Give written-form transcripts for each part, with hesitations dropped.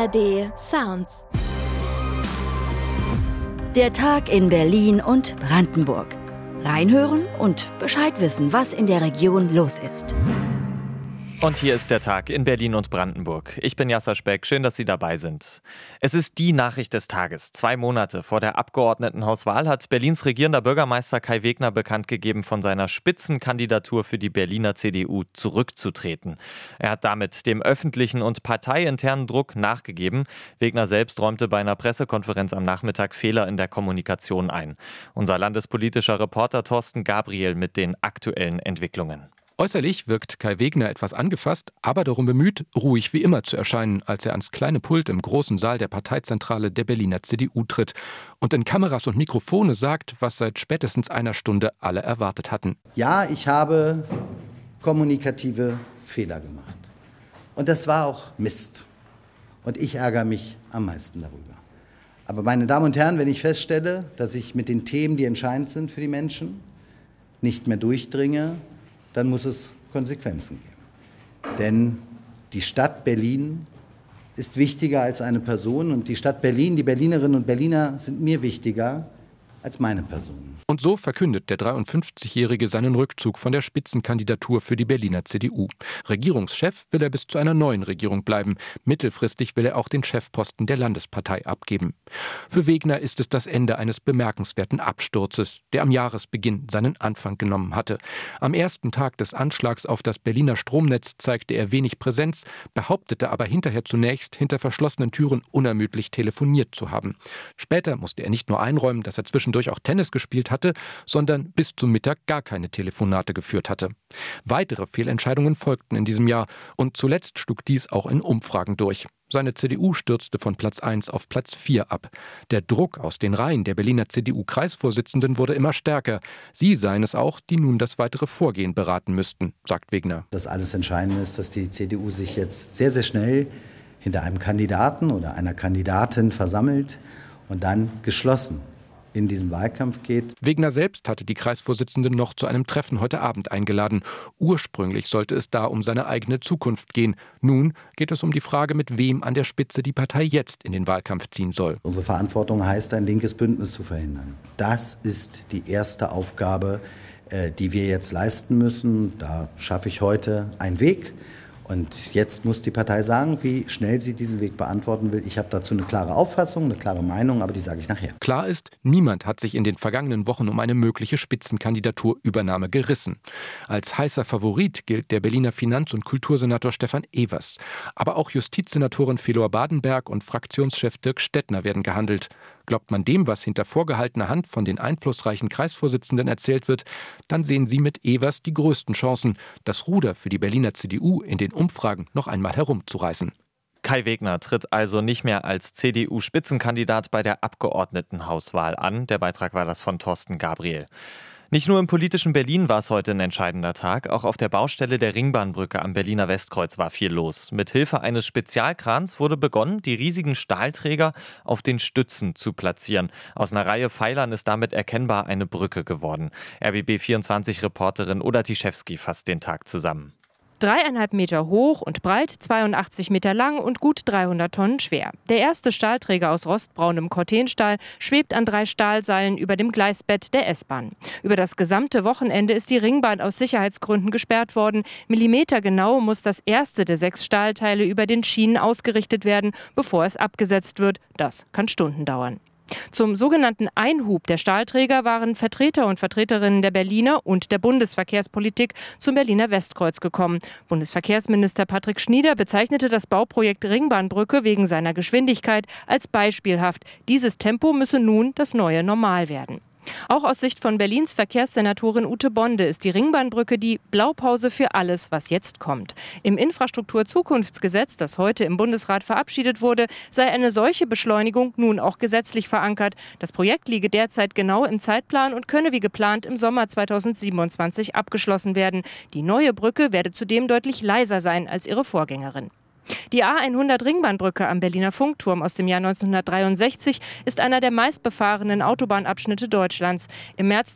ARD Sounds. Der Tag in Berlin und Brandenburg. Reinhören und Bescheid wissen, was in der Region los ist. Und hier ist der Tag in Berlin und Brandenburg. Ich bin Jasser Speck, schön, dass Sie dabei sind. Es ist die Nachricht des Tages. 2 Monate vor der Abgeordnetenhauswahl hat Berlins regierender Bürgermeister Kai Wegner bekannt gegeben, von seiner Spitzenkandidatur für die Berliner CDU zurückzutreten. Er hat damit dem öffentlichen und parteiinternen Druck nachgegeben. Wegner selbst räumte bei einer Pressekonferenz am Nachmittag Fehler in der Kommunikation ein. Unser landespolitischer Reporter Thorsten Gabriel mit den aktuellen Entwicklungen. Äußerlich wirkt Kai Wegner etwas angefasst, aber darum bemüht, ruhig wie immer zu erscheinen, als er ans kleine Pult im großen Saal der Parteizentrale der Berliner CDU tritt und in Kameras und Mikrofone sagt, was seit spätestens einer Stunde alle erwartet hatten. Ja, ich habe kommunikative Fehler gemacht. Und das war auch Mist. Und ich ärgere mich am meisten darüber. Aber meine Damen und Herren, wenn ich feststelle, dass ich mit den Themen, die entscheidend sind für die Menschen, nicht mehr durchdringe, dann muss es Konsequenzen geben. Denn die Stadt Berlin ist wichtiger als eine Person und die Stadt Berlin, die Berlinerinnen und Berliner sind mir wichtiger als meine Person. Und so verkündet der 53-Jährige seinen Rückzug von der Spitzenkandidatur für die Berliner CDU. Regierungschef will er bis zu einer neuen Regierung bleiben. Mittelfristig will er auch den Chefposten der Landespartei abgeben. Für Wegner ist es das Ende eines bemerkenswerten Absturzes, der am Jahresbeginn seinen Anfang genommen hatte. Am ersten Tag des Anschlags auf das Berliner Stromnetz zeigte er wenig Präsenz, behauptete aber hinterher zunächst, hinter verschlossenen Türen unermüdlich telefoniert zu haben. Später musste er nicht nur einräumen, dass er zwischendurch auch Tennis gespielt hatte, sondern bis zum Mittag gar keine Telefonate geführt hatte. Weitere Fehlentscheidungen folgten in diesem Jahr und zuletzt schlug dies auch in Umfragen durch. Seine CDU stürzte von Platz 1 auf Platz 4 ab. Der Druck aus den Reihen der Berliner CDU-Kreisvorsitzenden wurde immer stärker. Sie seien es auch, die nun das weitere Vorgehen beraten müssten, sagt Wegner. Das alles Entscheidende ist, dass die CDU sich jetzt sehr, sehr schnell hinter einem Kandidaten oder einer Kandidatin versammelt und dann geschlossen in diesen Wahlkampf geht. Wegner selbst hatte die Kreisvorsitzenden noch zu einem Treffen heute Abend eingeladen. Ursprünglich sollte es da um seine eigene Zukunft gehen. Nun geht es um die Frage, mit wem an der Spitze die Partei jetzt in den Wahlkampf ziehen soll. Unsere Verantwortung heißt, ein linkes Bündnis zu verhindern. Das ist die erste Aufgabe, die wir jetzt leisten müssen. Da schaffe ich heute einen Weg. Und jetzt muss die Partei sagen, wie schnell sie diesen Weg beantworten will. Ich habe dazu eine klare Auffassung, eine klare Meinung, aber die sage ich nachher. Klar ist, niemand hat sich in den vergangenen Wochen um eine mögliche Spitzenkandidaturübernahme gerissen. Als heißer Favorit gilt der Berliner Finanz- und Kultursenator Stefan Evers. Aber auch Justizsenatorin Felor Badenberg und Fraktionschef Dirk Stettner werden gehandelt. Glaubt man dem, was hinter vorgehaltener Hand von den einflussreichen Kreisvorsitzenden erzählt wird, dann sehen sie mit Evers die größten Chancen, das Ruder für die Berliner CDU in den Umfragen noch einmal herumzureißen. Kai Wegner tritt also nicht mehr als CDU-Spitzenkandidat bei der Abgeordnetenhauswahl an. Der Beitrag war das von Thorsten Gabriel. Nicht nur im politischen Berlin war es heute ein entscheidender Tag, auch auf der Baustelle der Ringbahnbrücke am Berliner Westkreuz war viel los. Mit Hilfe eines Spezialkrans wurde begonnen, die riesigen Stahlträger auf den Stützen zu platzieren. Aus einer Reihe Pfeilern ist damit erkennbar eine Brücke geworden. RBB24-Reporterin Oda Tischewski fasst den Tag zusammen. 3,5 Meter hoch und breit, 82 Meter lang und gut 300 Tonnen schwer. Der erste Stahlträger aus rostbraunem Cortenstahl schwebt an 3 Stahlseilen über dem Gleisbett der S-Bahn. Über das gesamte Wochenende ist die Ringbahn aus Sicherheitsgründen gesperrt worden. Millimetergenau muss das erste der 6 Stahlteile über den Schienen ausgerichtet werden, bevor es abgesetzt wird. Das kann Stunden dauern. Zum sogenannten Einhub der Stahlträger waren Vertreter und Vertreterinnen der Berliner und der Bundesverkehrspolitik zum Berliner Westkreuz gekommen. Bundesverkehrsminister Patrick Schnieder bezeichnete das Bauprojekt Ringbahnbrücke wegen seiner Geschwindigkeit als beispielhaft. Dieses Tempo müsse nun das neue Normal werden. Auch aus Sicht von Berlins Verkehrssenatorin Ute Bonde ist die Ringbahnbrücke die Blaupause für alles, was jetzt kommt. Im Infrastrukturzukunftsgesetz, das heute im Bundesrat verabschiedet wurde, sei eine solche Beschleunigung nun auch gesetzlich verankert. Das Projekt liege derzeit genau im Zeitplan und könne wie geplant im Sommer 2027 abgeschlossen werden. Die neue Brücke werde zudem deutlich leiser sein als ihre Vorgängerin. Die A100 Ringbahnbrücke am Berliner Funkturm aus dem Jahr 1963 ist einer der meistbefahrenen Autobahnabschnitte Deutschlands. Im März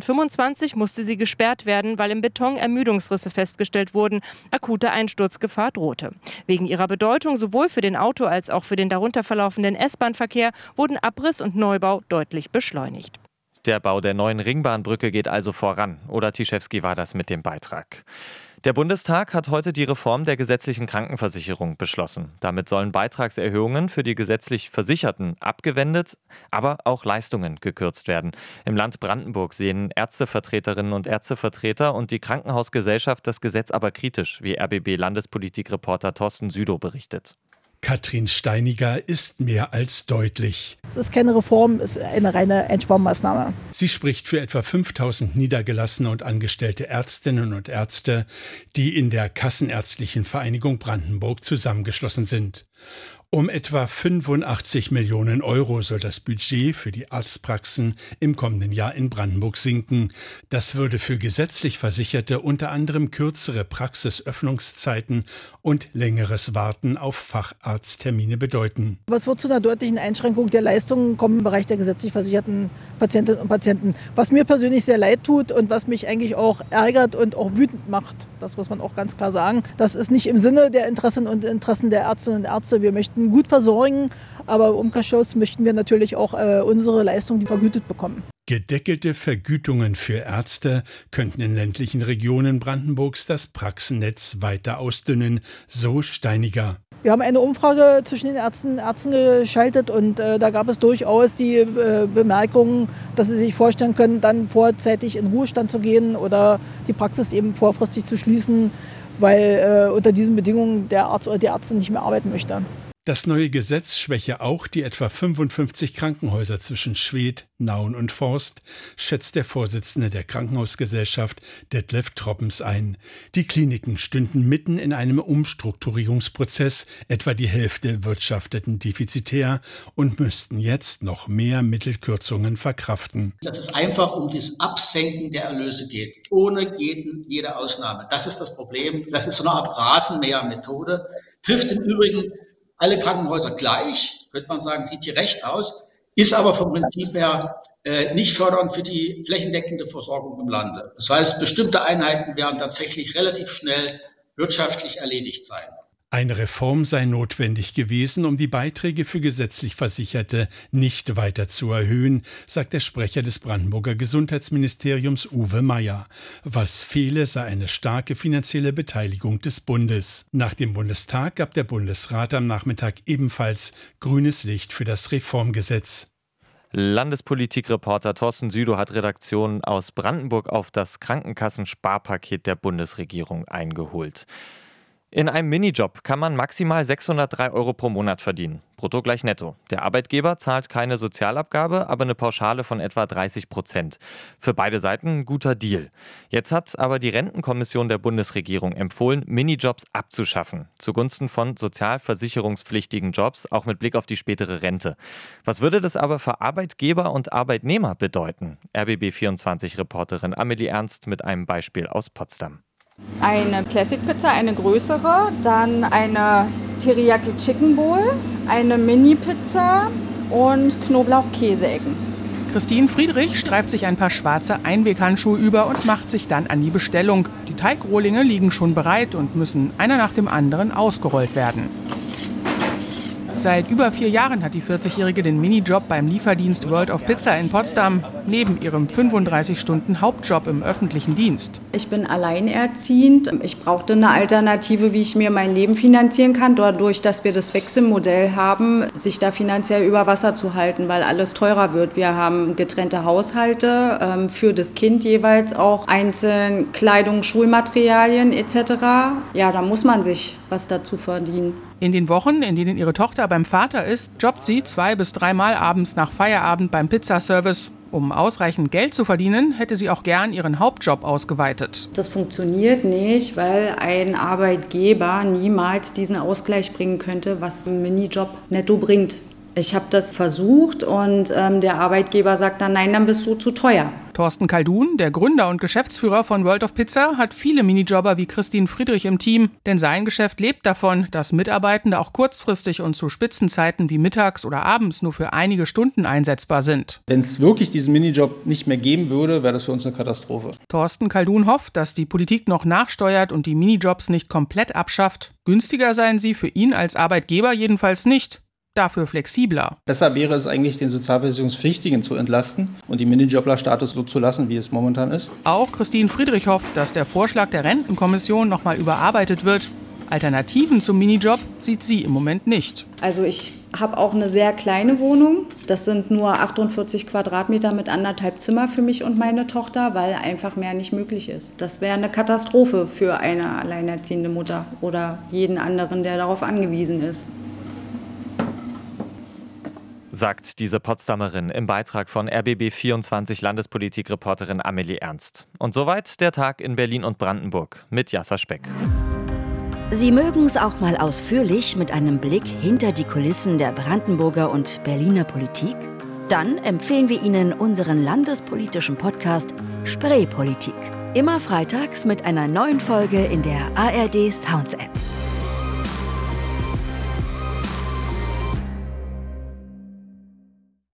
2025 musste sie gesperrt werden, weil im Beton Ermüdungsrisse festgestellt wurden. Akute Einsturzgefahr drohte. Wegen ihrer Bedeutung sowohl für den Auto- als auch für den darunter verlaufenden S-Bahn-Verkehr wurden Abriss und Neubau deutlich beschleunigt. Der Bau der neuen Ringbahnbrücke geht also voran. Oda Tischewski war das mit dem Beitrag. Der Bundestag hat heute die Reform der gesetzlichen Krankenversicherung beschlossen. Damit sollen Beitragserhöhungen für die gesetzlich Versicherten abgewendet, aber auch Leistungen gekürzt werden. Im Land Brandenburg sehen Ärztevertreterinnen und Ärztevertreter und die Krankenhausgesellschaft das Gesetz aber kritisch, wie RBB-Landespolitikreporter Thorsten Südow berichtet. Katrin Steiniger ist mehr als deutlich. Es ist keine Reform, es ist eine reine Einsparmaßnahme. Sie spricht für etwa 5000 niedergelassene und angestellte Ärztinnen und Ärzte, die in der Kassenärztlichen Vereinigung Brandenburg zusammengeschlossen sind. Um etwa 85 Millionen Euro soll das Budget für die Arztpraxen im kommenden Jahr in Brandenburg sinken. Das würde für gesetzlich Versicherte unter anderem kürzere Praxisöffnungszeiten und längeres Warten auf Facharzttermine bedeuten. Aber es wird zu einer deutlichen Einschränkung der Leistungen kommen im Bereich der gesetzlich versicherten Patientinnen und Patienten. Was mir persönlich sehr leid tut und was mich eigentlich auch ärgert und auch wütend macht, das muss man auch ganz klar sagen. Das ist nicht im Sinne der Interessen der Ärztinnen und Ärzte. Wir möchten gut versorgen, aber im Umkehrschluss möchten wir natürlich auch unsere Leistungen vergütet bekommen. Gedeckelte Vergütungen für Ärzte könnten in ländlichen Regionen Brandenburgs das Praxennetz weiter ausdünnen, so Steiniger. Wir haben eine Umfrage zwischen den Ärzten geschaltet und da gab es durchaus die Bemerkung, dass sie sich vorstellen können, dann vorzeitig in Ruhestand zu gehen oder die Praxis eben vorfristig zu schließen, weil unter diesen Bedingungen der Arzt oder die Ärztin nicht mehr arbeiten möchte. Das neue Gesetz schwäche auch die etwa 55 Krankenhäuser zwischen Schwedt, Nauen und Forst, schätzt der Vorsitzende der Krankenhausgesellschaft Detlef Troppens ein. Die Kliniken stünden mitten in einem Umstrukturierungsprozess, etwa die Hälfte wirtschafteten defizitär und müssten jetzt noch mehr Mittelkürzungen verkraften. Dass es einfach um das Absenken der Erlöse geht, ohne jede Ausnahme. Das ist das Problem. Das ist so eine Art Rasenmähermethode, trifft im Übrigen alle Krankenhäuser gleich, könnte man sagen, sieht hier recht aus, ist aber vom Prinzip her nicht fördernd für die flächendeckende Versorgung im Lande. Das heißt, bestimmte Einheiten werden tatsächlich relativ schnell wirtschaftlich erledigt sein. Eine Reform sei notwendig gewesen, um die Beiträge für gesetzlich Versicherte nicht weiter zu erhöhen, sagt der Sprecher des Brandenburger Gesundheitsministeriums Uwe Meier. Was fehle, sei eine starke finanzielle Beteiligung des Bundes. Nach dem Bundestag gab der Bundesrat am Nachmittag ebenfalls grünes Licht für das Reformgesetz. Landespolitikreporter Thorsten Südow hat Redaktionen aus Brandenburg auf das Krankenkassensparpaket der Bundesregierung eingeholt. In einem Minijob kann man maximal 603 Euro pro Monat verdienen. Brutto gleich netto. Der Arbeitgeber zahlt keine Sozialabgabe, aber eine Pauschale von etwa 30%. Für beide Seiten ein guter Deal. Jetzt hat aber die Rentenkommission der Bundesregierung empfohlen, Minijobs abzuschaffen. Zugunsten von sozialversicherungspflichtigen Jobs, auch mit Blick auf die spätere Rente. Was würde das aber für Arbeitgeber und Arbeitnehmer bedeuten? RBB24-Reporterin Amelie Ernst mit einem Beispiel aus Potsdam. Eine Classic Pizza, eine größere, dann eine Teriyaki Chicken Bowl, eine Mini-Pizza und Knoblauch-Käseecken. Christine Friedrich streift sich ein paar schwarze Einweghandschuhe über und macht sich dann an die Bestellung. Die Teigrohlinge liegen schon bereit und müssen einer nach dem anderen ausgerollt werden. Seit über 4 Jahren hat die 40-Jährige den Minijob beim Lieferdienst World of Pizza in Potsdam, neben ihrem 35-Stunden-Hauptjob im öffentlichen Dienst. Ich bin alleinerziehend. Ich brauchte eine Alternative, wie ich mir mein Leben finanzieren kann. Dadurch, dass wir das Wechselmodell haben, sich da finanziell über Wasser zu halten, weil alles teurer wird. Wir haben getrennte Haushalte, für das Kind jeweils auch einzeln Kleidung, Schulmaterialien etc. Ja, da muss man sich was dazu verdienen. In den Wochen, in denen ihre Tochter beim Vater ist, jobbt sie 2 bis 3 Mal abends nach Feierabend beim Pizzaservice. Um ausreichend Geld zu verdienen, hätte sie auch gern ihren Hauptjob ausgeweitet. Das funktioniert nicht, weil ein Arbeitgeber niemals diesen Ausgleich bringen könnte, was ein Minijob netto bringt. Ich habe das versucht und der Arbeitgeber sagt dann, nein, dann bist du zu teuer. Thorsten Kaldun, der Gründer und Geschäftsführer von World of Pizza, hat viele Minijobber wie Christine Friedrich im Team, denn sein Geschäft lebt davon, dass Mitarbeitende auch kurzfristig und zu Spitzenzeiten wie mittags oder abends nur für einige Stunden einsetzbar sind. Wenn es wirklich diesen Minijob nicht mehr geben würde, wäre das für uns eine Katastrophe. Thorsten Kaldun hofft, dass die Politik noch nachsteuert und die Minijobs nicht komplett abschafft. Günstiger seien sie für ihn als Arbeitgeber jedenfalls nicht. Dafür flexibler. Besser wäre es eigentlich, den Sozialversicherungspflichtigen zu entlasten und den Minijobler-Status so zu lassen, wie es momentan ist. Auch Christine Friedrich hofft, dass der Vorschlag der Rentenkommission nochmal überarbeitet wird. Alternativen zum Minijob sieht sie im Moment nicht. Also ich habe auch eine sehr kleine Wohnung. Das sind nur 48 Quadratmeter mit 1,5 Zimmer für mich und meine Tochter, weil einfach mehr nicht möglich ist. Das wäre eine Katastrophe für eine alleinerziehende Mutter oder jeden anderen, der darauf angewiesen ist. Sagt diese Potsdamerin im Beitrag von RBB24 Landespolitik-Reporterin Amelie Ernst. Und soweit der Tag in Berlin und Brandenburg mit Yasser Speck. Sie mögen es auch mal ausführlich mit einem Blick hinter die Kulissen der Brandenburger und Berliner Politik? Dann empfehlen wir Ihnen unseren landespolitischen Podcast Spreepolitik. Immer freitags mit einer neuen Folge in der ARD Sounds App.